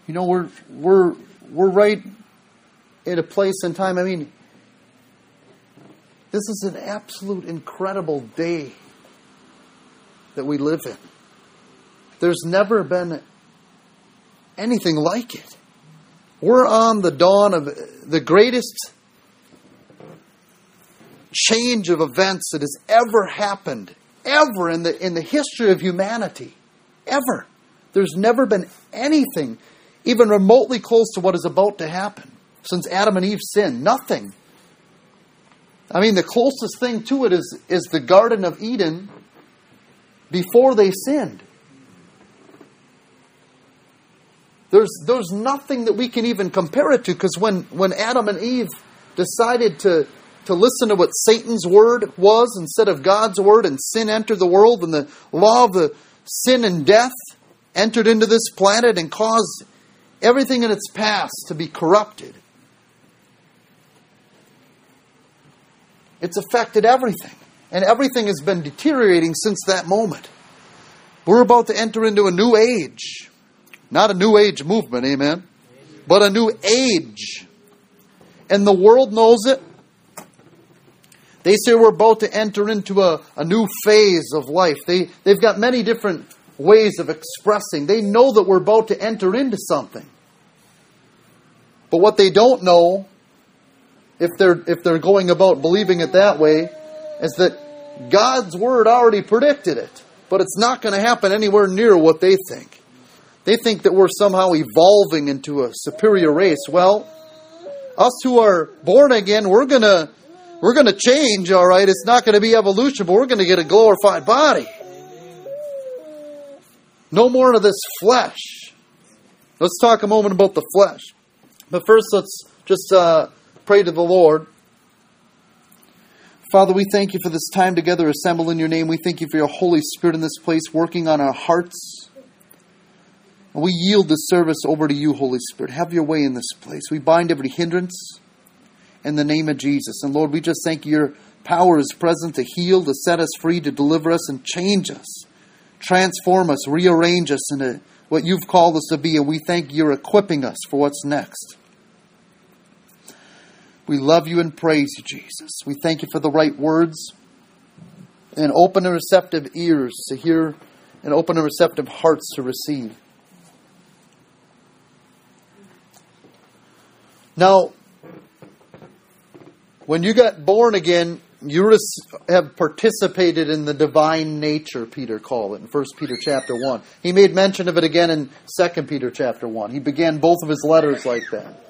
we're right in a place and time. I mean, this is an absolute incredible day that we live in. There's never been anything like it. We're on the dawn of the greatest change of events that has ever happened, ever in the history of humanity. Ever. There's never been anything even remotely close to what is about to happen since Adam and Eve sinned. Nothing. I mean, the closest thing to it is the Garden of Eden before they sinned. There's nothing that we can even compare it to, because when Adam and Eve decided to listen to what Satan's word was instead of God's word, and sin entered the world, and the law of the sin and death entered into this planet and caused everything in its past to be corrupted. It's affected everything. And everything has been deteriorating since that moment. We're about to enter into a new age. Not a new age movement, amen? But a new age. And the world knows it. They say we're about to enter into a new phase of life. They've got many different ways of expressing. They know that we're about to enter into something. But what they don't know, if they're going about believing it that way, is that God's word already predicted it. But it's not going to happen anywhere near what they think. They think that we're somehow evolving into a superior race. Well, us who are born again, we're going to change, all right? It's not going to be evolution, but we're going to get a glorified body. No more of this flesh. Let's talk a moment about the flesh. But first, let's just pray to the Lord. Father, we thank you for this time together assembled in your name. We thank you for your Holy Spirit in this place working on our hearts. And we yield this service over to you, Holy Spirit. Have your way in this place. We bind every hindrance in the name of Jesus. And Lord, we just thank you. Your power is present to heal, to set us free, to deliver us and change us. Transform us, rearrange us into what you've called us to be. And we thank you, you're equipping us for what's next. We love you and praise you, Jesus. We thank you for the right words and open and receptive ears to hear and open and receptive hearts to receive. Now, when you got born again, you have participated in the divine nature, Peter called it in 1 Peter chapter 1. He made mention of it again in 2 Peter chapter 1. He began both of his letters like that.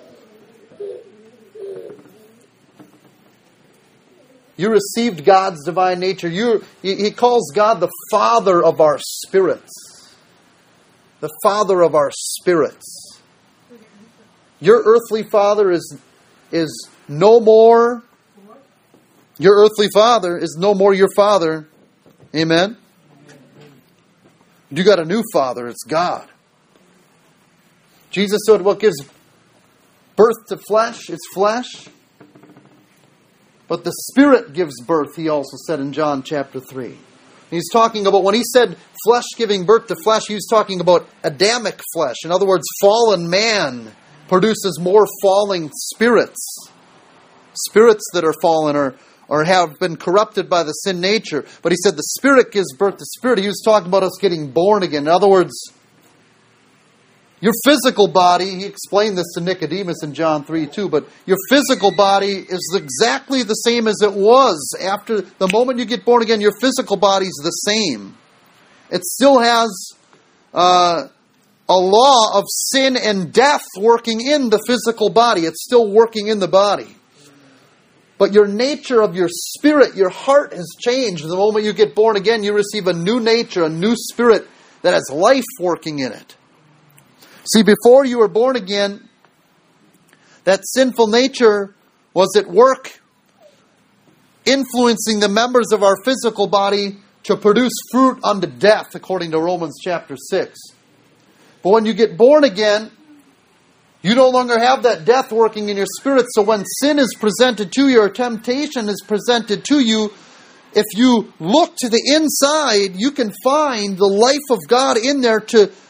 You received God's divine nature. He calls God the Father of our spirits. The Father of our spirits. Your earthly father is no more. Your earthly father is no more your father. Amen? You got a new father. It's God. Jesus said what gives birth to flesh is flesh. But the Spirit gives birth, he also said in John chapter 3. He's talking about, when he said flesh giving birth to flesh, he was talking about Adamic flesh. In other words, fallen man produces more falling spirits. Spirits that are fallen or have been corrupted by the sin nature. But he said the Spirit gives birth to spirit. He was talking about us getting born again. In other words, your physical body, he explained this to Nicodemus in John 3 too, but your physical body is exactly the same as it was. After the moment you get born again, your physical body is the same. It still has a law of sin and death working in the physical body. It's still working in the body. But your nature of your spirit, your heart has changed. The moment you get born again, you receive a new nature, a new spirit that has life working in it. See, before you were born again, that sinful nature was at work, influencing the members of our physical body to produce fruit unto death, according to Romans chapter 6. But when you get born again, you no longer have that death working in your spirit. So when sin is presented to you, or temptation is presented to you, if you look to the inside, you can find the life of God in there to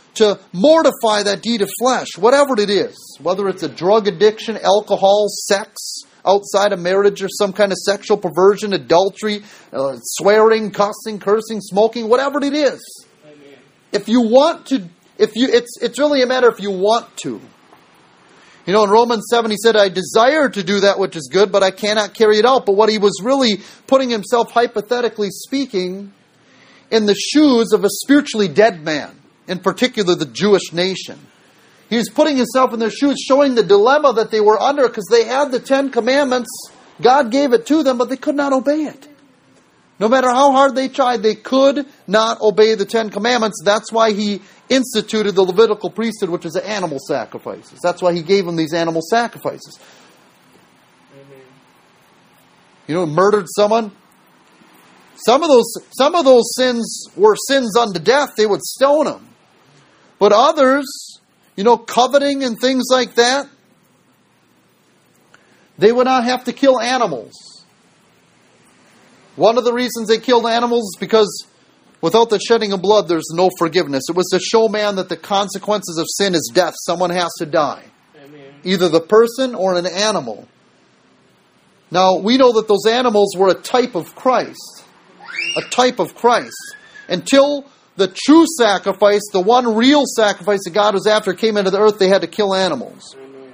to mortify that deed of flesh, whatever it is, whether it's a drug addiction, alcohol, sex, outside of marriage or some kind of sexual perversion, adultery, swearing, cussing, cursing, smoking, whatever it is. Amen. If you want to, it's really a matter if you want to. You know, in Romans 7, he said, I desire to do that which is good, but I cannot carry it out. But what he was really putting himself, hypothetically speaking, in the shoes of a spiritually dead man, in particular the Jewish nation. He was putting himself in their shoes, showing the dilemma that they were under, because they had the 10 Commandments. God gave it to them, but they could not obey it. No matter how hard they tried, they could not obey the 10 Commandments. That's why he instituted the Levitical priesthood, which is the animal sacrifices. That's why he gave them these animal sacrifices. Amen. You know, murdered someone. Some of those sins were sins unto death. They would stone them. But others, you know, coveting and things like that, they would not have to kill animals. One of the reasons they killed animals is because without the shedding of blood, there's no forgiveness. It was to show man that the consequences of sin is death. Someone has to die. Amen. Either the person or an animal. Now, we know that those animals were a type of Christ. A type of Christ. Until the true sacrifice, the one real sacrifice that God was after, came into the earth, they had to kill animals. Amen.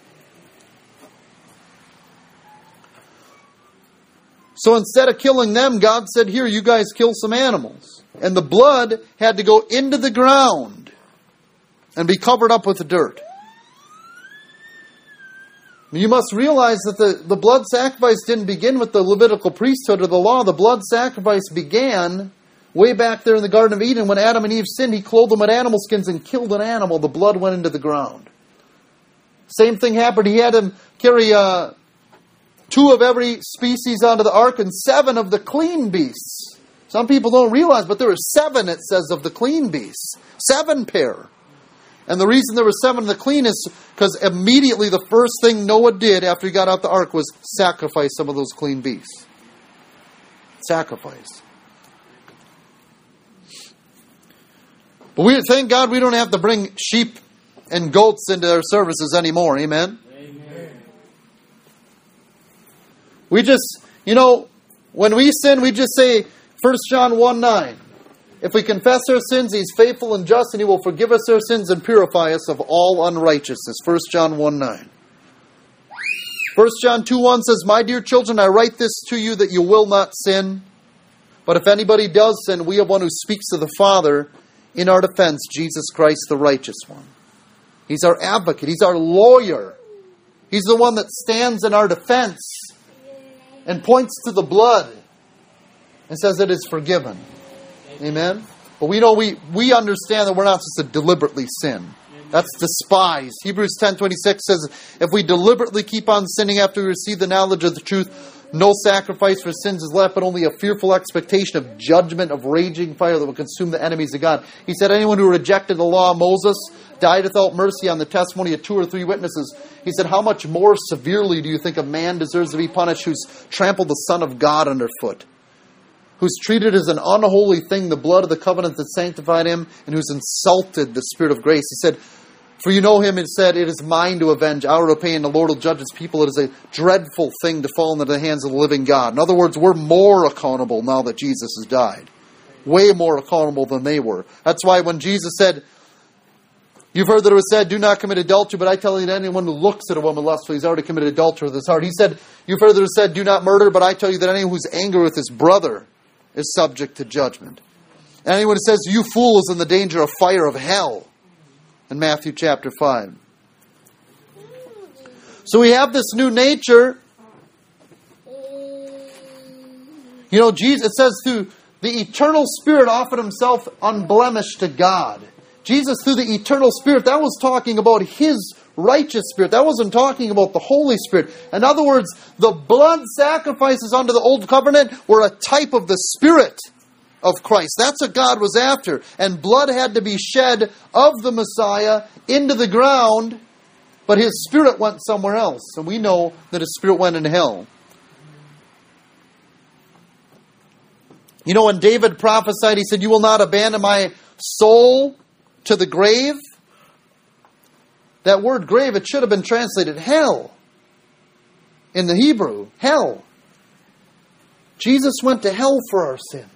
So instead of killing them, God said, here, you guys kill some animals. And the blood had to go into the ground and be covered up with the dirt. You must realize that the blood sacrifice didn't begin with the Levitical priesthood or the law. The blood sacrifice began way back there in the Garden of Eden when Adam and Eve sinned. He clothed them with animal skins and killed an animal. The blood went into the ground. Same thing happened. He had them carry 2 of every species onto the ark and 7 of the clean beasts. Some people don't realize, but there were 7, it says, of the clean beasts. 7 pair. And the reason there were 7 of the clean is because immediately the first thing Noah did after he got out the ark was sacrifice some of those clean beasts. Sacrifice. But we thank God we don't have to bring sheep and goats into our services anymore. Amen? Amen. We just, you know, when we sin, we just say 1 John 1:9. If we confess our sins, He's faithful and just, and He will forgive us our sins and purify us of all unrighteousness. 1 John 1:9. 1 John 2:1 says, My dear children, I write this to you that you will not sin. But if anybody does sin, we have one who speaks to the Father in our defense, Jesus Christ, the righteous one. He's our advocate. He's our lawyer. He's the one that stands in our defense and points to the blood and says it is forgiven. Amen? But we know we understand that we're not supposed to deliberately sin. That's despise. Hebrews 10:26 says, if we deliberately keep on sinning after we receive the knowledge of the truth, no sacrifice for sins is left, but only a fearful expectation of judgment, of raging fire that will consume the enemies of God. He said, anyone who rejected the law of Moses died without mercy on the testimony of 2 or 3 witnesses. He said, how much more severely do you think a man deserves to be punished who's trampled the Son of God underfoot? Who's treated as an unholy thing the blood of the covenant that sanctified him, and who's insulted the Spirit of grace. He said, for you know him, and said, it is mine to avenge, I will repay, and the Lord will judge his people. It is a dreadful thing to fall into the hands of the living God. In other words, we're more accountable now that Jesus has died. Way more accountable than they were. That's why when Jesus said, you've heard that it was said, do not commit adultery, but I tell you that anyone who looks at a woman lustfully has already committed adultery with his heart. He said, you've heard that it was said, do not murder, but I tell you that anyone who's angry with his brother is subject to judgment. And anyone who says, you fool, is in the danger of fire of hell. In Matthew chapter 5. So we have this new nature. You know, Jesus, it says, through the eternal Spirit offered himself unblemished to God. Jesus, through the eternal Spirit, that was talking about His righteous Spirit. That wasn't talking about the Holy Spirit. In other words, the blood sacrifices under the Old Covenant were a type of the Spirit of Christ. That's what God was after. And blood had to be shed of the Messiah into the ground, but His Spirit went somewhere else. And we know that His Spirit went into hell. You know, when David prophesied, he said, you will not abandon my soul to the grave. That word grave, it should have been translated hell. In the Hebrew, hell. Jesus went to hell for our sins.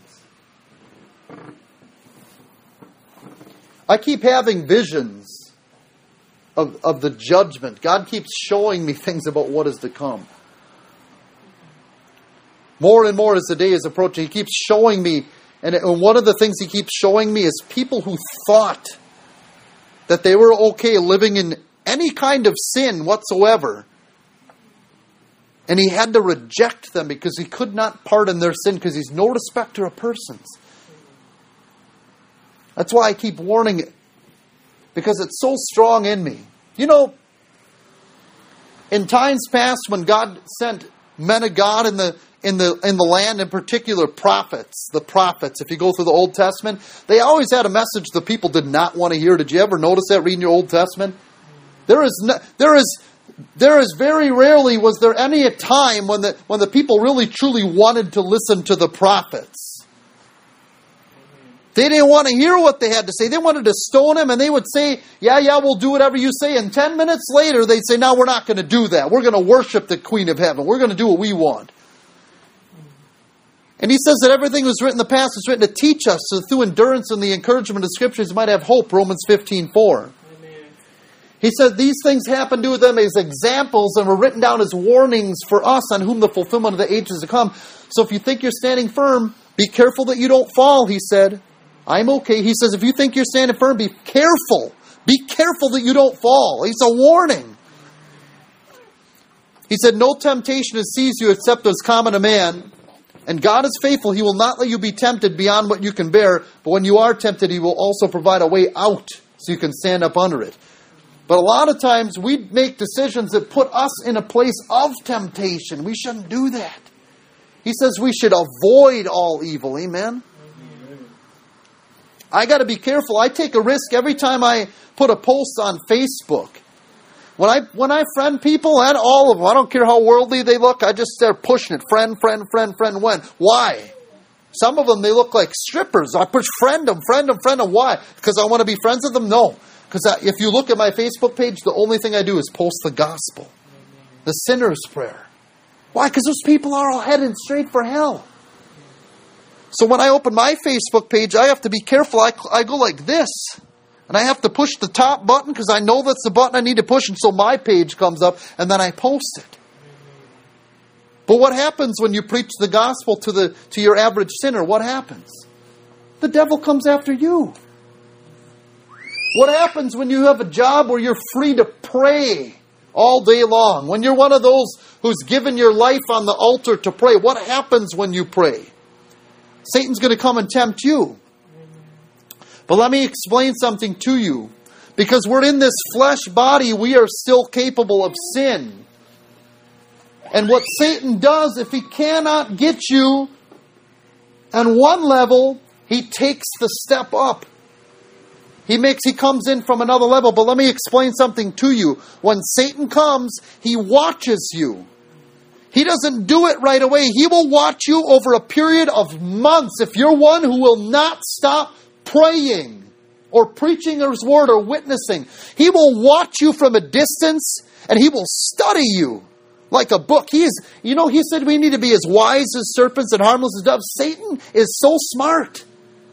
I keep having visions of the judgment. God keeps showing me things about what is to come. More and more as the day is approaching, He keeps showing me, and one of the things He keeps showing me is people who thought that they were okay living in any kind of sin whatsoever. And He had to reject them because He could not pardon their sin because He's no respecter of persons. That's why I keep warning it. Because it's so strong in me. You know, in times past when God sent men of God in the land, in particular prophets, the prophets, if you go through the Old Testament, they always had a message the people did not want to hear. Did you ever notice that reading your Old Testament? There is very rarely was there any a time when the people really truly wanted to listen to the prophets. They didn't want to hear what they had to say. They wanted to stone him, and they would say, yeah, we'll do whatever you say. And 10 minutes later, they'd say, no, we're not going to do that. We're going to worship the Queen of Heaven. We're going to do what we want. And He says that everything was written in the past was written to teach us, so through endurance and the encouragement of Scriptures, you might have hope, Romans 15:4. He said these things happened to them as examples and were written down as warnings for us on whom the fulfillment of the ages to come. So if you think you're standing firm, be careful that you don't fall, He said. I'm okay. He says, if you think you're standing firm, be careful. Be careful that you don't fall. It's a warning. He said, no temptation has seized you except as common a man. And God is faithful. He will not let you be tempted beyond what you can bear. But when you are tempted, He will also provide a way out so you can stand up under it. But a lot of times we make decisions that put us in a place of temptation. We shouldn't do that. He says we should avoid all evil. Amen? I got to be careful. I take a risk every time I put a post on Facebook. When I friend people, and all of them, I don't care how worldly they look, I just start pushing it. Friend, when? Why? Some of them, they look like strippers. I push friend them. Why? Because I want to be friends with them? No. Because if you look at my Facebook page, the only thing I do is post the gospel. The sinner's prayer. Why? Because those people are all headed straight for hell. So when I open my Facebook page, I have to be careful. I go like this. And I have to push the top button because I know that's the button I need to push until my page comes up, and then I post it. But what happens when you preach the gospel to your average sinner? What happens? The devil comes after you. What happens when you have a job where you're free to pray all day long? When you're one of those who's given your life on the altar to pray, what happens when you pray? Satan's going to come and tempt you. But let me explain something to you. Because we're in this flesh body, we are still capable of sin. And what Satan does, if he cannot get you on one level, he takes the step up. He comes in from another level. But let me explain something to you. When Satan comes, he watches you. He doesn't do it right away. He will watch you over a period of months. If you're one who will not stop praying or preaching His word or witnessing, He will watch you from a distance and He will study you like a book. He said we need to be as wise as serpents and harmless as doves. Satan is so smart.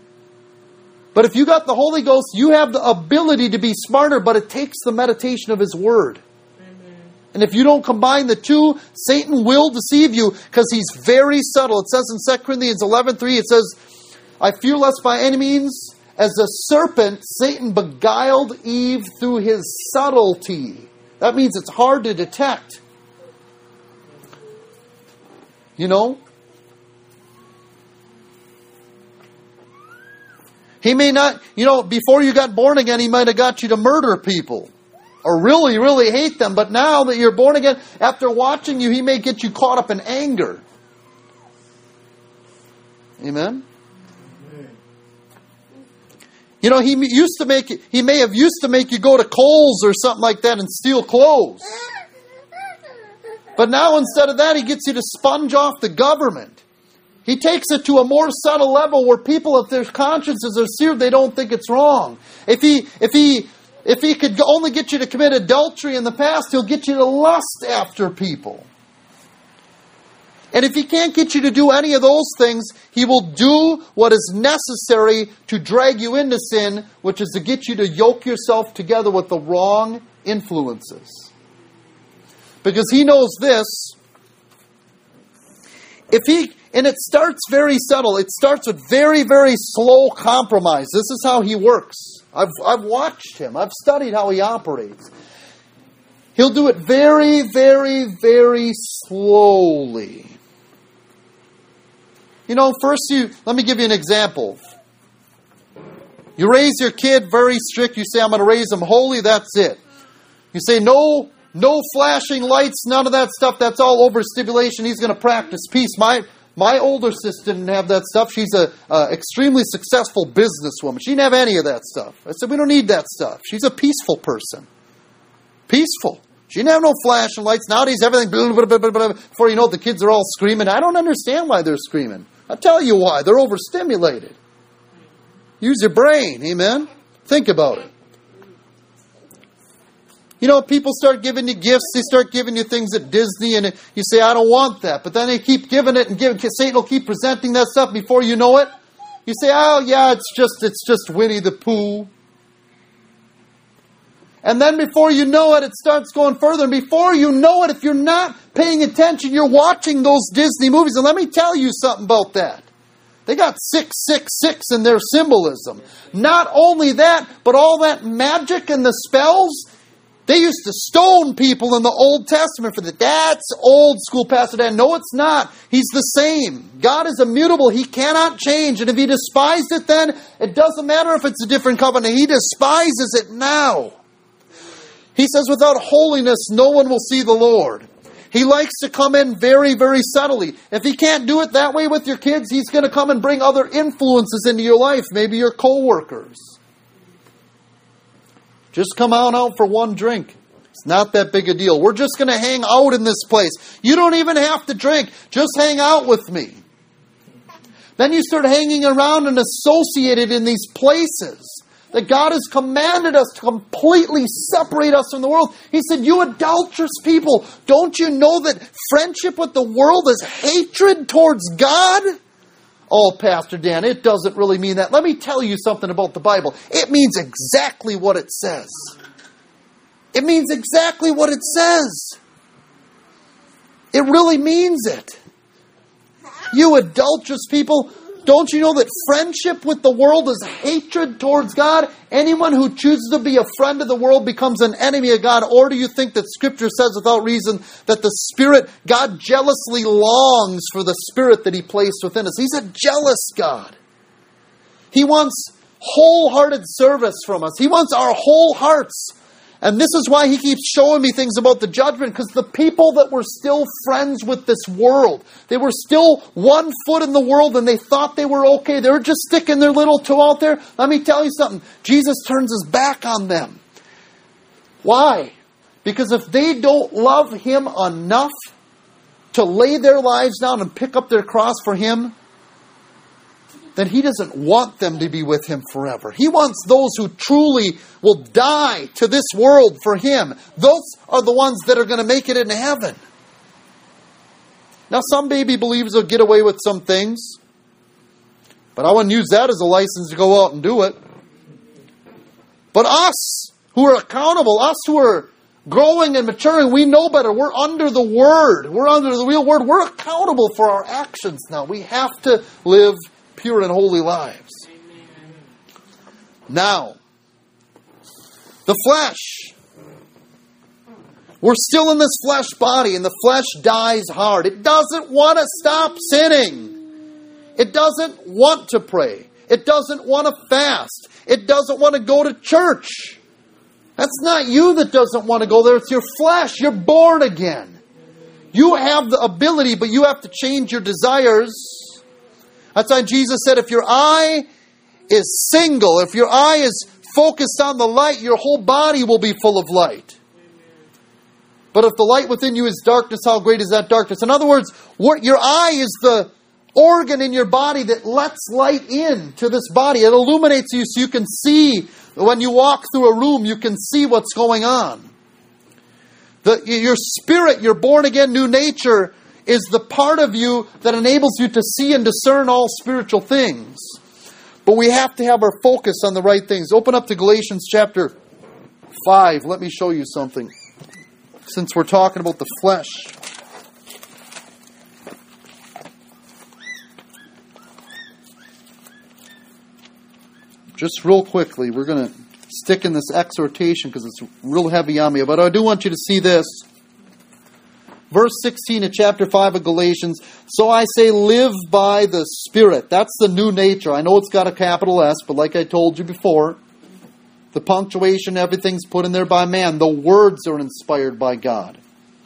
But if you got the Holy Ghost, you have the ability to be smarter, but it takes the meditation of His word. And if you don't combine the two, Satan will deceive you because he's very subtle. It says in 2 Corinthians 11:3, it says, I fear lest by any means, as a serpent, Satan beguiled Eve through his subtlety. That means it's hard to detect. You know? He may not, before you got born again, He might have got you to murder people. Or really, really hate them. But now that you're born again, after watching you, He may get you caught up in anger. Amen? He may have used to make you go to Kohl's or something like that and steal clothes. But now instead of that, he gets you to sponge off the government. He takes it to a more subtle level where people, if their consciences are seared, they don't think it's wrong. If he could only get you to commit adultery in the past, he'll get you to lust after people. And if he can't get you to do any of those things, he will do what is necessary to drag you into sin, which is to get you to yoke yourself together with the wrong influences. Because he knows this. And it starts very subtle. It starts with very, very slow compromise. This is how he works. I've watched him. I've studied how he operates. He'll do it very, very, very slowly. First let me give you an example. You raise your kid very strict. You say, I'm going to raise him holy. That's it. You say, no flashing lights, none of that stuff. That's all overstimulation. He's going to practice peace. My older sister didn't have that stuff. She's a extremely successful businesswoman. She didn't have any of that stuff. I said, we don't need that stuff. She's a peaceful person. Peaceful. She didn't have no flashing lights. Nowadays, everything, blah, blah, blah, blah, blah. Before you know it, the kids are all screaming. I don't understand why they're screaming. I'll tell you why. They're overstimulated. Use your brain. Amen? Think about it. People start giving you gifts. They start giving you things at Disney, and you say, I don't want that. But then they keep giving it, and Satan will keep presenting that stuff. Before you know it, you say, oh, yeah, it's just Winnie the Pooh. And then before you know it, it starts going further. And before you know it, if you're not paying attention, you're watching those Disney movies. And let me tell you something about that. They got 666 in their symbolism. Not only that, but all that magic and the spells. They used to stone people in the Old Testament for that. That's old school, Pastor Dan. No, it's not. He's the same. God is immutable. He cannot change. And if he despised it then, it doesn't matter if it's a different covenant. He despises it now. He says, without holiness, no one will see the Lord. He likes to come in very, very subtly. If he can't do it that way with your kids, he's going to come and bring other influences into your life. Maybe your co-workers. Just come on out for one drink. It's not that big a deal. We're just going to hang out in this place. You don't even have to drink. Just hang out with me. Then you start hanging around and associated in these places that God has commanded us to completely separate us from the world. He said, you adulterous people, don't you know that friendship with the world is hatred towards God? Oh, Pastor Dan, it doesn't really mean that. Let me tell you something about the Bible. It means exactly what it says. It means exactly what it says. It really means it. You adulterous people, don't you know that friendship with the world is hatred towards God? Anyone who chooses to be a friend of the world becomes an enemy of God. Or do you think that Scripture says without reason that the Spirit, God jealously longs for the Spirit that He placed within us? He's a jealous God. He wants wholehearted service from us. He wants our whole hearts. And this is why he keeps showing me things about the judgment, because the people that were still friends with this world, they were still 1 foot in the world and they thought they were okay. They were just sticking their little toe out there. Let me tell you something. Jesus turns his back on them. Why? Because if they don't love him enough to lay their lives down and pick up their cross for him, then he doesn't want them to be with him forever. He wants those who truly will die to this world for him. Those are the ones that are going to make it into heaven. Now, some baby believers will get away with some things, but I wouldn't use that as a license to go out and do it. But us who are accountable, us who are growing and maturing, we know better. We're under the Word. We're under the real Word. We're accountable for our actions now. We have to live pure and holy lives. Amen. Now, the flesh. We're still in this flesh body, and the flesh dies hard. It doesn't want to stop sinning. It doesn't want to pray. It doesn't want to fast. It doesn't want to go to church. That's not you that doesn't want to go there. It's your flesh. You're born again. You have the ability, but you have to change your desires. That's why Jesus said, if your eye is single, if your eye is focused on the light, your whole body will be full of light. But if the light within you is darkness, how great is that darkness? In other words, your eye is the organ in your body that lets light in to this body. It illuminates you so you can see. When you walk through a room, you can see what's going on. Your spirit, your born-again new nature, is the part of you that enables you to see and discern all spiritual things. But we have to have our focus on the right things. Open up to Galatians chapter 5. Let me show you something. Since we're talking about the flesh. Just real quickly, we're going to stick in this exhortation because it's real heavy on me. But I do want you to see this. Verse 16 of chapter 5 of Galatians. So I say, live by the Spirit. That's the new nature. I know it's got a capital S, but like I told you before, the punctuation, everything's put in there by man. The words are inspired by God.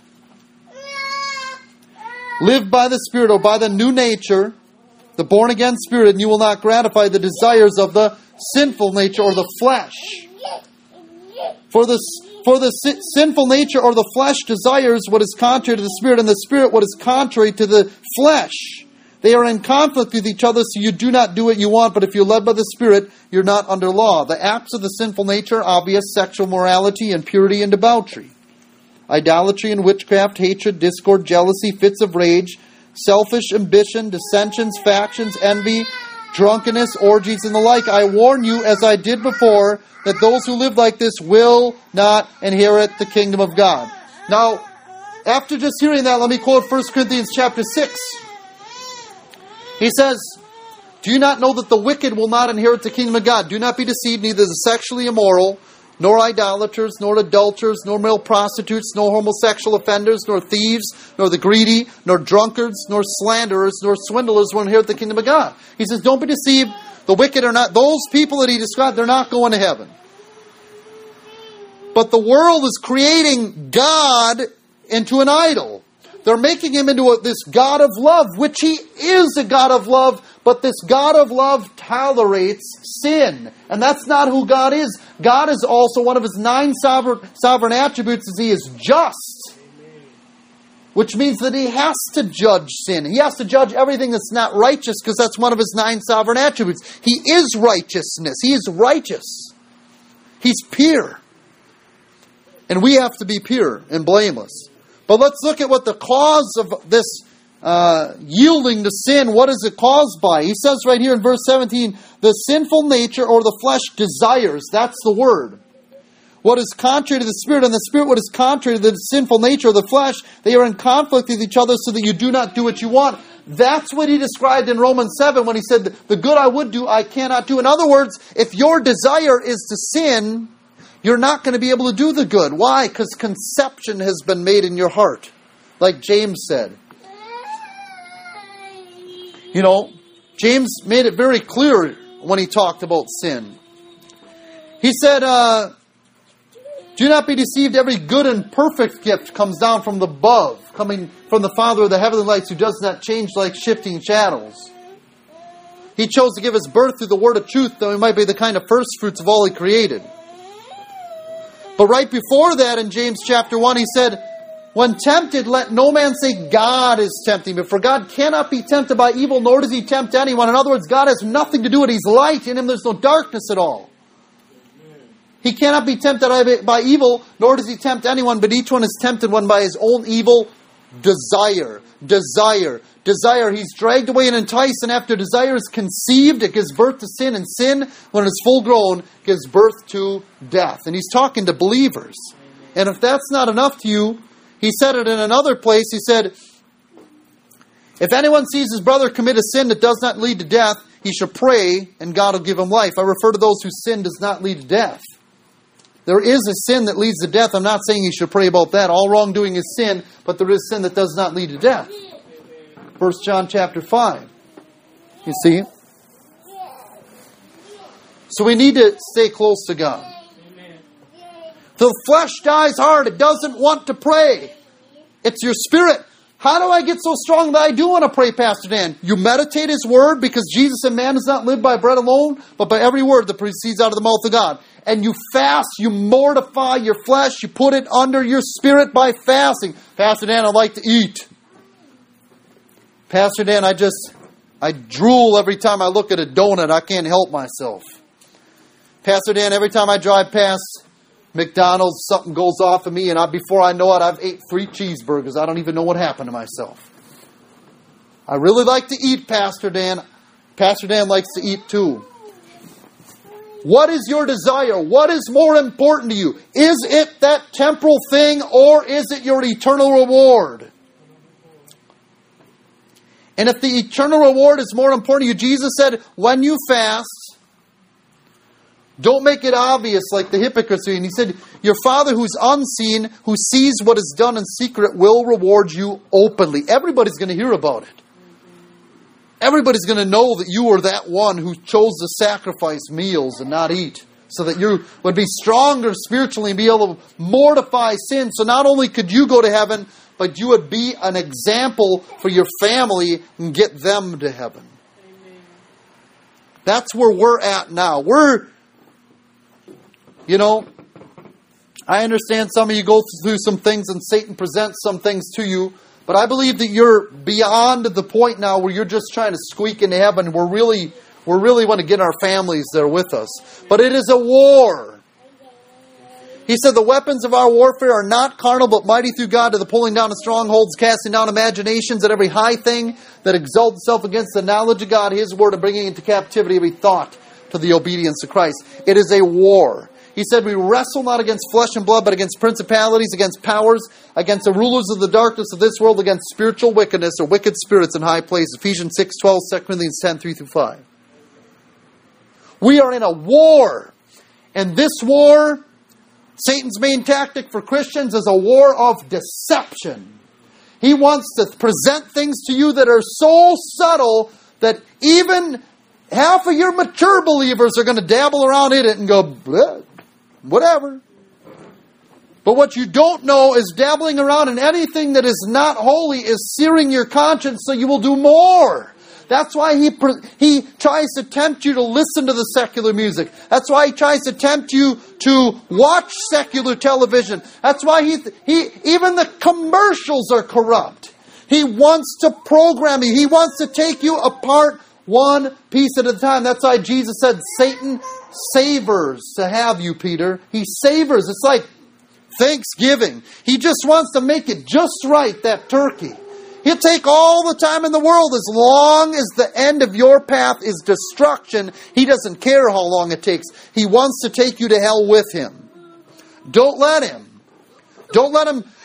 Live by the Spirit, or by the new nature, the born-again spirit, and you will not gratify the desires of the sinful nature or the flesh. For the sinful nature or the flesh desires what is contrary to the Spirit, and the Spirit what is contrary to the flesh. They are in conflict with each other, so you do not do what you want, but if you're led by the Spirit, you're not under law. The acts of the sinful nature are obvious: sexual morality, impurity, and debauchery. Idolatry and witchcraft, hatred, discord, jealousy, fits of rage, selfish ambition, dissensions, factions, envy, drunkenness, orgies, and the like. I warn you, as I did before, that those who live like this will not inherit the kingdom of God. Now, after just hearing that, let me quote 1 Corinthians chapter 6. He says, do you not know that the wicked will not inherit the kingdom of God? Do not be deceived, neither the sexually immoral, nor idolaters, nor adulterers, nor male prostitutes, nor homosexual offenders, nor thieves, nor the greedy, nor drunkards, nor slanderers, nor swindlers will inherit the kingdom of God. He says, don't be deceived. The wicked are not, those people that he described, they're not going to heaven. But the world is creating God into an idol. They're making him into this God of love, which he is a God of love, but this God of love tolerates sin. And that's not who God is. God is also, one of his 9 sovereign attributes is he is just. Which means that he has to judge sin. He has to judge everything that's not righteous, because that's one of his 9 sovereign attributes. He is righteousness. He is righteous. He's pure. And we have to be pure and blameless. But let's look at what the cause of this yielding to sin, what is it caused by? He says right here in verse 17, the sinful nature or the flesh desires, that's the word. What is contrary to the Spirit, and the Spirit what is contrary to the sinful nature of the flesh, they are in conflict with each other so that you do not do what you want. That's what he described in Romans 7 when he said, the good I would do, I cannot do. In other words, if your desire is to sin, you're not going to be able to do the good. Why? Because conception has been made in your heart. Like James said. You know, James made it very clear when he talked about sin. He said, do not be deceived. Every good and perfect gift comes down from above, coming from the Father of the heavenly lights, who does not change like shifting shadows. He chose to give us birth through the word of truth, that we might be the kind of first fruits of all he created. But right before that, in James chapter 1, he said, when tempted, let no man say God is tempting me. For God cannot be tempted by evil, nor does he tempt anyone. In other words, God has nothing to do with it. He's light. In him there's no darkness at all. He cannot be tempted by evil, nor does he tempt anyone, but each one is tempted one by his own evil desire. Desire. He's dragged away and enticed, and after desire is conceived, it gives birth to sin, and sin, when it is full grown, gives birth to death. And he's talking to believers. And if that's not enough to you, he said it in another place. He said, if anyone sees his brother commit a sin that does not lead to death, he should pray, and God will give him life. I refer to those whose sin does not lead to death. There is a sin that leads to death. I'm not saying you should pray about that. All wrongdoing is sin, but there is sin that does not lead to death. 1 John chapter 5. You see? So we need to stay close to God. The flesh dies hard. It doesn't want to pray. It's your spirit. How do I get so strong that I do want to pray, Pastor Dan? You meditate his word, because Jesus said man does not live by bread alone, but by every word that proceeds out of the mouth of God. And you fast, you mortify your flesh, you put it under your spirit by fasting. Pastor Dan, I like to eat. Pastor Dan, I just I drool every time I look at a donut. I can't help myself. Pastor Dan, every time I drive past McDonald's, something goes off of me, and before I know it, I've ate 3 cheeseburgers. I don't even know what happened to myself. I really like to eat, Pastor Dan. Pastor Dan likes to eat too. What is your desire? What is more important to you? Is it that temporal thing, or is it your eternal reward? And if the eternal reward is more important to you, Jesus said, when you fast, don't make it obvious like the hypocrisy. And He said, your Father who's unseen, who sees what is done in secret, will reward you openly. Everybody's going to hear about it. Everybody's going to know that you are that one who chose to sacrifice meals and not eat, so that you would be stronger spiritually and be able to mortify sin. So not only could you go to heaven, but you would be an example for your family and get them to heaven. Amen. That's where we're at now. I understand some of you go through some things and Satan presents some things to you. But I believe that you're beyond the point now where you're just trying to squeak into heaven. We really want to get our families there with us. But it is a war. He said the weapons of our warfare are not carnal, but mighty through God to the pulling down of strongholds, casting down imaginations and every high thing that exalts itself against the knowledge of God, His word, and bringing into captivity every thought to the obedience of Christ. It is a war. He said, we wrestle not against flesh and blood, but against principalities, against powers, against the rulers of the darkness of this world, against spiritual wickedness or wicked spirits in high places. Ephesians 6:12, 2 Corinthians 10, 3-5. We are in a war. And this war, Satan's main tactic for Christians is a war of deception. He wants to present things to you that are so subtle that even half of your mature believers are going to dabble around in it and go, bleh. Whatever. But what you don't know is dabbling around in anything that is not holy is searing your conscience, so you will do more. That's why he tries to tempt you to listen to the secular music. That's why he tries to tempt you to watch secular television. That's why even the commercials are corrupt. He wants to program you. He wants to take you apart one piece at a time. That's why Jesus said, Satan savors to have you, Peter. He savors. It's like Thanksgiving. He just wants to make it just right, that turkey. He'll take all the time in the world as long as the end of your path is destruction. He doesn't care how long it takes. He wants to take you to hell with him. Don't let him. Don't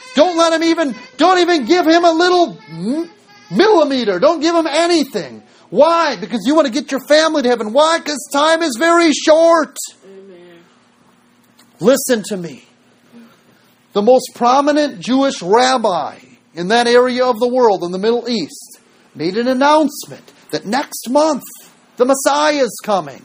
even give him a little millimeter. Don't give him anything. Why? Because you want to get your family to heaven. Why? Because time is very short. Amen. Listen to me. The most prominent Jewish rabbi in that area of the world, in the Middle East, made an announcement that next month the Messiah is coming.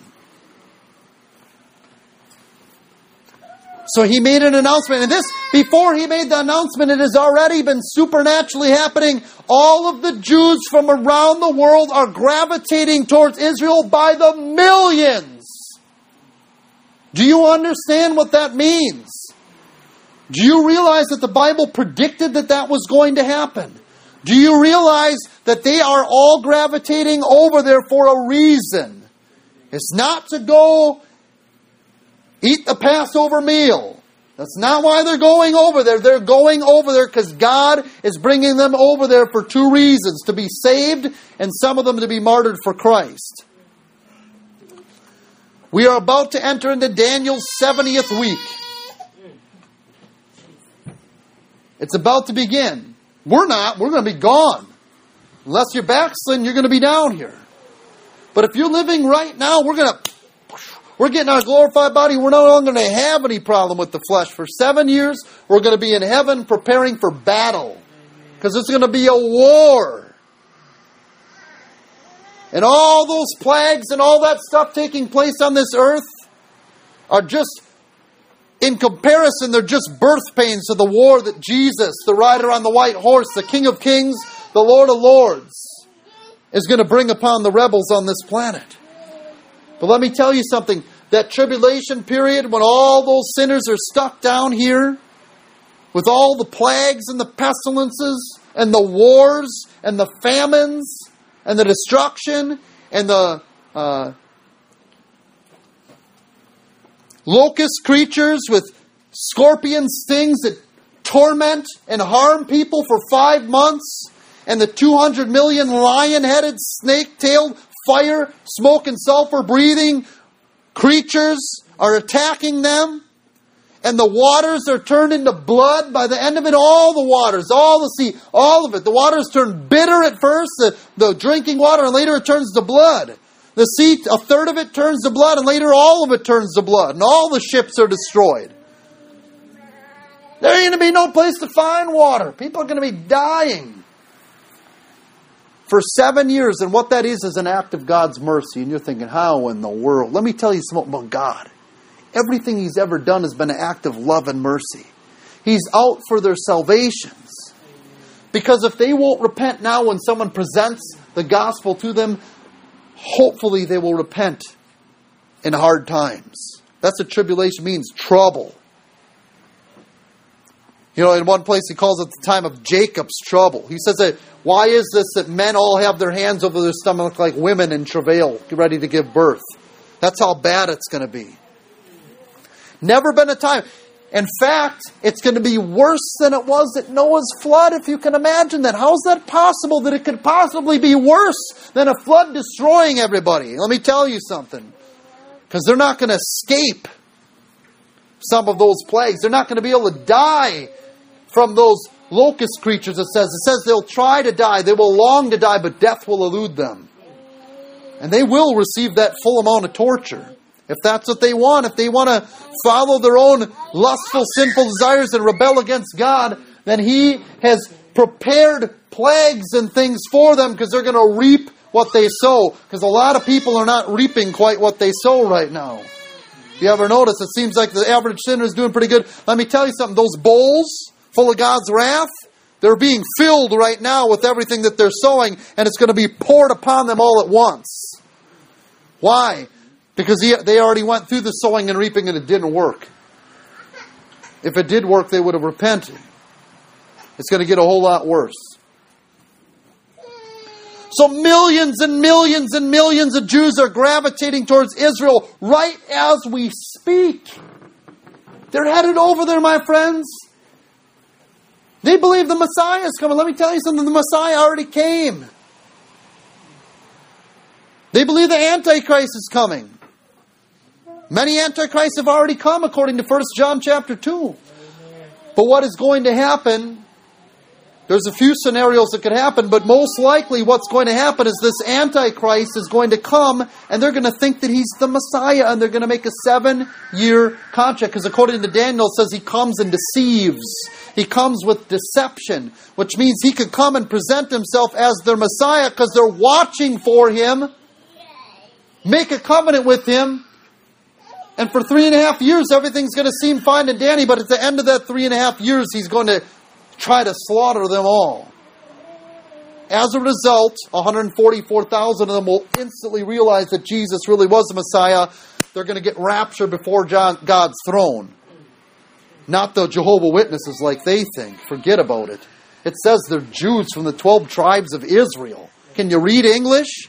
So he made an announcement, and this, before he made the announcement, it has already been supernaturally happening. All of the Jews from around the world are gravitating towards Israel by the millions. Do you understand what that means? Do you realize that the Bible predicted that was going to happen? Do you realize that they are all gravitating over there for a reason? It's not to go eat the Passover meal. That's not why they're going over there. They're going over there because God is bringing them over there for 2 reasons. To be saved and some of them to be martyred for Christ. We are about to enter into Daniel's 70th week. It's about to begin. We're not. We're going to be gone. Unless you're backslidden, you're going to be down here. But if you're living right now, we're getting our glorified body. We're no longer going to have any problem with the flesh. For 7 years, we're going to be in heaven preparing for battle. Because it's going to be a war. And all those plagues and all that stuff taking place on this earth are just, in comparison, they're just birth pains to the war that Jesus, the rider on the white horse, the King of Kings, the Lord of Lords, is going to bring upon the rebels on this planet. But let me tell you something. That tribulation period when all those sinners are stuck down here with all the plagues and the pestilences and the wars and the famines and the destruction and the locust creatures with scorpion stings that torment and harm people for 5 months, and the 200 million lion-headed, snake-tailed, fire, smoke, and sulfur-breathing creatures are attacking them, and the waters are turned into blood. By the end of it, all the waters, all the sea, all of it. The waters turn bitter at first, the drinking water, and later it turns to blood. The sea, a third of it turns to blood, and later all of it turns to blood, and all the ships are destroyed. There ain't going to be no place to find water. People are going to be dying for 7 years, and what that is an act of God's mercy. And you're thinking, how in the world? Let me tell you something about God. Everything He's ever done has been an act of love and mercy. He's out for their salvations. Because if they won't repent now when someone presents the gospel to them, hopefully they will repent in hard times. That's what tribulation means, trouble. You know, in one place He calls it the time of Jacob's trouble. He says that, why is this that men all have their hands over their stomach like women in travail, ready to give birth? That's how bad it's going to be. Never been a time. In fact, it's going to be worse than it was at Noah's flood, if you can imagine that. How is that possible that it could possibly be worse than a flood destroying everybody? Let me tell you something. Because they're not going to escape some of those plagues. They're not going to be able to die from those locust creatures, it says. It says they'll try to die. They will long to die, but death will elude them. And they will receive that full amount of torture. If that's what they want, if they want to follow their own lustful, sinful desires and rebel against God, then He has prepared plagues and things for them because they're going to reap what they sow. Because a lot of people are not reaping quite what they sow right now. If you ever notice, it seems like the average sinner is doing pretty good. Let me tell you something. Those bowls full of God's wrath, they're being filled right now with everything that they're sowing, and it's going to be poured upon them all at once. Why? Because they already went through the sowing and reaping and it didn't work. If it did work, they would have repented. It's going to get a whole lot worse. So millions and millions and millions of Jews are gravitating towards Israel right as we speak. They're headed over there, my friends. They believe the Messiah is coming. Let me tell you something. The Messiah already came. They believe the Antichrist is coming. Many Antichrists have already come, according to 1 John chapter 2. But what is going to happen, there's a few scenarios that could happen, but most likely what's going to happen is this Antichrist is going to come, and they're going to think that he's the Messiah, and they're going to make a 7-year contract. Because according to Daniel, it says he comes and deceives. He comes with deception, which means he could come and present himself as their Messiah because they're watching for him, make a covenant with him, and for 3.5 years, everything's going to seem fine and dandy, but at the end of that 3.5 years, he's going to try to slaughter them all. As a result, 144,000 of them will instantly realize that Jesus really was the Messiah. They're going to get raptured before God's throne. Not the Jehovah's Witnesses like they think. Forget about it. It says they're Jews from the 12 tribes of Israel. Can you read English?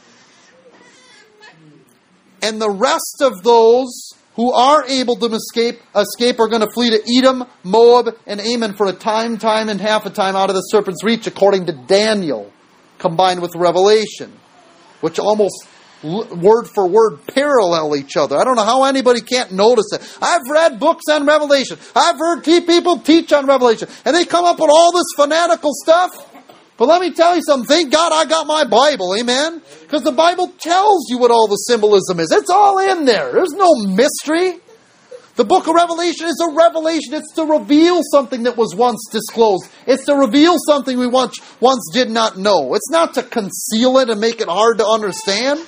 And the rest of those who are able to escape are going to flee to Edom, Moab, and Ammon for a time, and half a time out of the serpent's reach, according to Daniel, combined with Revelation, which almost word for word parallel each other. I don't know how anybody can't notice it. I've read books on Revelation. I've heard people teach on Revelation, and they come up with all this fanatical stuff. But let me tell you something. Thank God I got my Bible, amen? Because the Bible tells you what all the symbolism is. It's all in there. There's no mystery. The book of Revelation is a revelation. It's to reveal something that was once disclosed. It's to reveal something we once did not know. It's not to conceal it and make it hard to understand.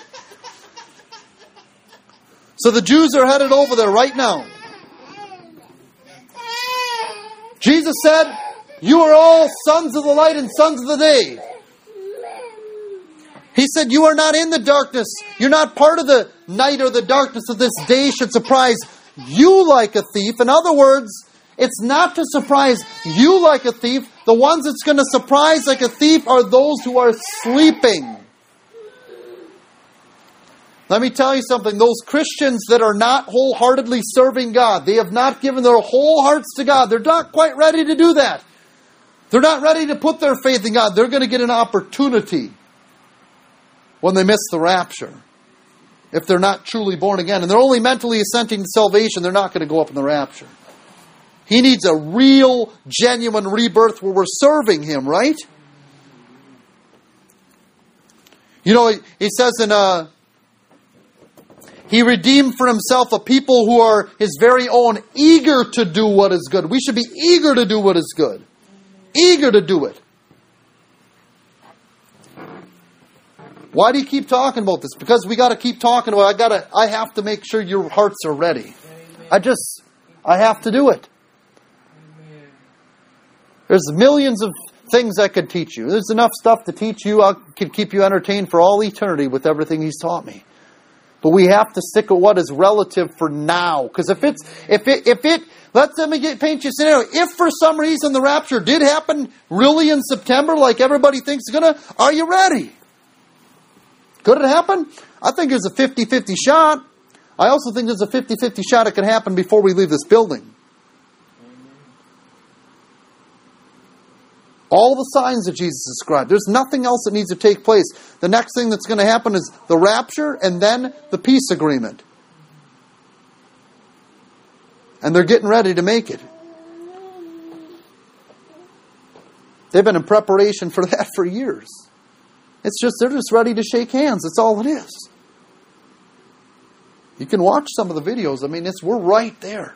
So the Jews are headed over there right now. Jesus said, "You are all sons of the light and sons of the day." He said, "You are not in the darkness. You're not part of the night or the darkness of this day should surprise you like a thief." In other words, it's not to surprise you like a thief. The ones it's going to surprise like a thief are those who are sleeping. Let me tell you something. Those Christians that are not wholeheartedly serving God, they have not given their whole hearts to God. They're not quite ready to do that. They're not ready to put their faith in God. They're going to get an opportunity when they miss the rapture. If they're not truly born again. And they're only mentally assenting to salvation, they're not going to go up in the rapture. He needs a real, genuine rebirth where we're serving Him, right? You know, He says in... He redeemed for Himself a people who are His very own, eager to do what is good. We should be eager to do what is good. Eager to do it. Why do you keep talking about this? Because we got to keep talking about it. I have to make sure your hearts are ready. I have to do it. There's millions of things I could teach you. There's enough stuff to teach you. I could keep you entertained for all eternity with everything He's taught me. But we have to stick with what is relative for now. Because if it, let me paint you a scenario. If for some reason the rapture did happen really in September, like everybody thinks it's going to, are you ready? Could it happen? I think there's a 50-50 shot. I also think there's a 50-50 shot it could happen before we leave this building. All the signs that Jesus described. There's nothing else that needs to take place. The next thing that's going to happen is the rapture and then the peace agreement. And they're getting ready to make it. They've been in preparation for that for years. They're just ready to shake hands. That's all it is. You can watch some of the videos. I mean, we're right there.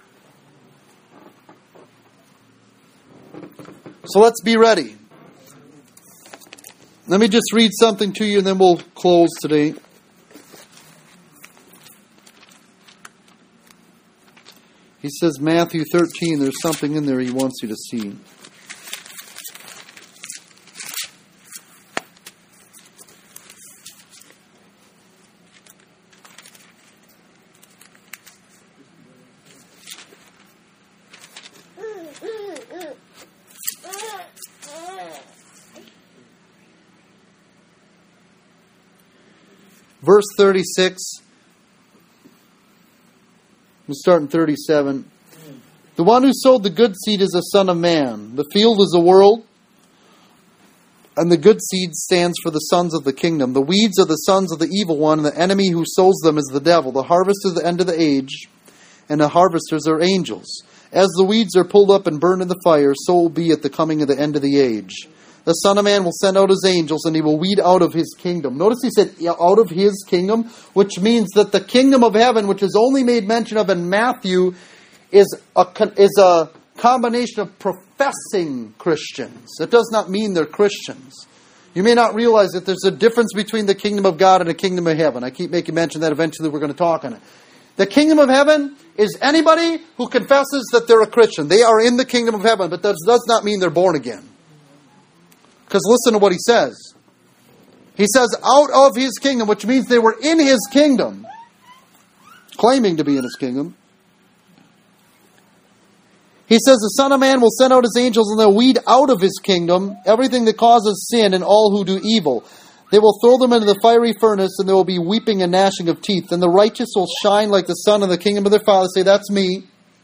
So let's be ready. Let me just read something to you and then we'll close today. He says, Matthew 13, there's something in there he wants you to see. Verse 36. We'll start in 37. The one who sowed the good seed is the Son of Man. The field is the world, and the good seed stands for the sons of the kingdom. The weeds are the sons of the evil one, and the enemy who sows them is the devil. The harvest is the end of the age, and the harvesters are angels. As the weeds are pulled up and burned in the fire, so will be at the coming of the end of the age. The Son of Man will send out His angels, and He will weed out of His kingdom. Notice He said, out of His kingdom, which means that the kingdom of heaven, which is only made mention of in Matthew, is a combination of professing Christians. It does not mean they're Christians. You may not realize that there's a difference between the kingdom of God and the kingdom of heaven. I keep making mention that eventually we're going to talk on it. The kingdom of heaven is anybody who confesses that they're a Christian. They are in the kingdom of heaven, but that does not mean they're born again. Because listen to what he says. He says, out of His kingdom, which means they were in His kingdom, claiming to be in His kingdom. He says, the Son of Man will send out His angels, and they'll weed out of His kingdom everything that causes sin and all who do evil. They will throw them into the fiery furnace, and there will be weeping and gnashing of teeth. Then the righteous will shine like the sun in the kingdom of their Father. Say, that's me.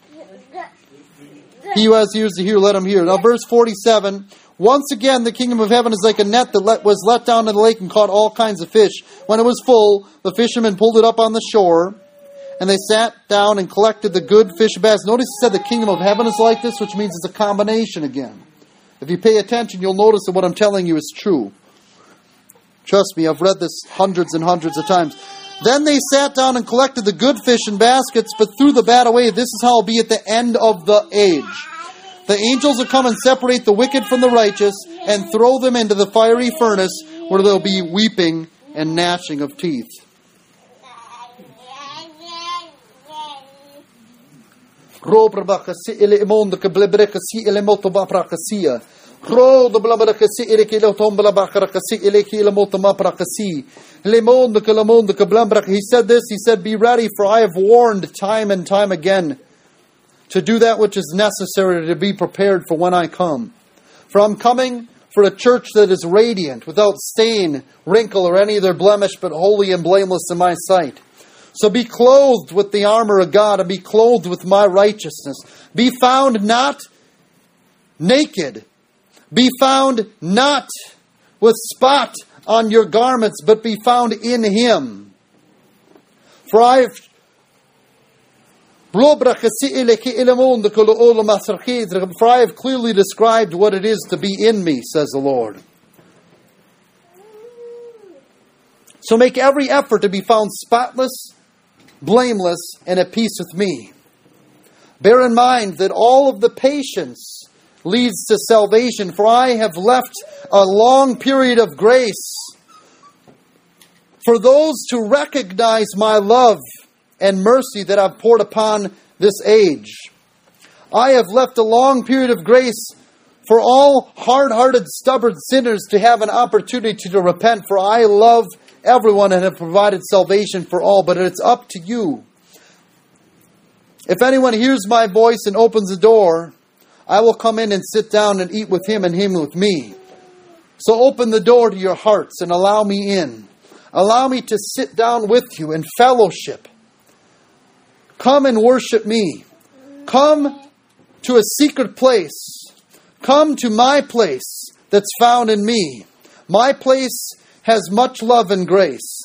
He who has ears to hear, let him hear. Now, verse 47. Once again, the kingdom of heaven is like a net that was let down in the lake and caught all kinds of fish. When it was full, the fishermen pulled it up on the shore, and they sat down and collected the good fish baskets. Notice he said the kingdom of heaven is like this, which means it's a combination again. If you pay attention, you'll notice that what I'm telling you is true. Trust me, I've read this hundreds and hundreds of times. Then they sat down and collected the good fish in baskets, but threw the bad away. This is how it'll be at the end of the age. The angels will come and separate the wicked from the righteous and throw them into the fiery furnace where there'll be weeping and gnashing of teeth. He said this, he said, be ready, for I have warned time and time again to do that which is necessary to be prepared for when I come. For I'm coming for a church that is radiant, without stain, wrinkle, or any other blemish, but holy and blameless in my sight. So be clothed with the armor of God, and be clothed with my righteousness. Be found not naked. Be found not with spot on your garments, but be found in Him. For I have clearly described what it is to be in me, says the Lord. So make every effort to be found spotless, blameless, and at peace with me. Bear in mind that all of the patience leads to salvation, for I have left a long period of grace for those to recognize my love and mercy that I've poured upon this age. I have left a long period of grace for all hard-hearted, stubborn sinners to have an opportunity to repent, for I love everyone and have provided salvation for all, but it's up to you. If anyone hears my voice and opens the door, I will come in and sit down and eat with him and him with me. So open the door to your hearts and allow me in. Allow me to sit down with you in fellowship. Come and worship me. Come to a secret place. Come to my place that's found in me. My place has much love and grace.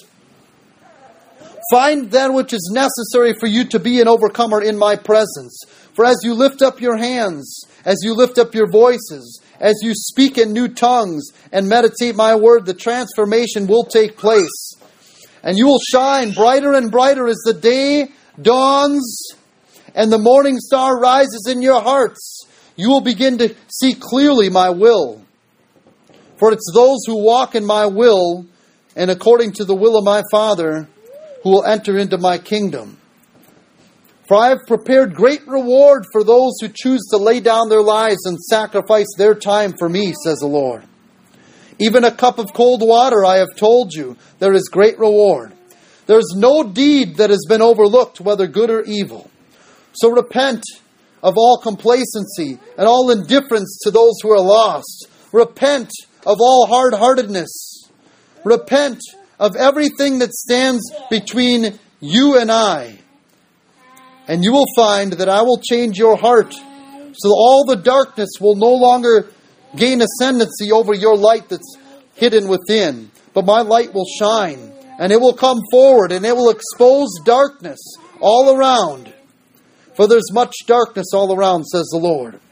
Find that which is necessary for you to be an overcomer in my presence. For as you lift up your hands, as you lift up your voices, as you speak in new tongues and meditate my word, the transformation will take place. And you will shine brighter and brighter as the day dawns and the morning star rises in your hearts. You will begin to see clearly my will. For it's those who walk in my will and according to the will of my Father who will enter into my kingdom. For I have prepared great reward for those who choose to lay down their lives and sacrifice their time for me, says the Lord. Even a cup of cold water, I have told you, there is great reward. There is no deed that has been overlooked, whether good or evil. So repent of all complacency and all indifference to those who are lost. Repent of all hard-heartedness. Repent of everything that stands between you and I. And you will find that I will change your heart, so all the darkness will no longer gain ascendancy over your light that's hidden within. But my light will shine, and it will come forward, and it will expose darkness all around. For there's much darkness all around, says the Lord.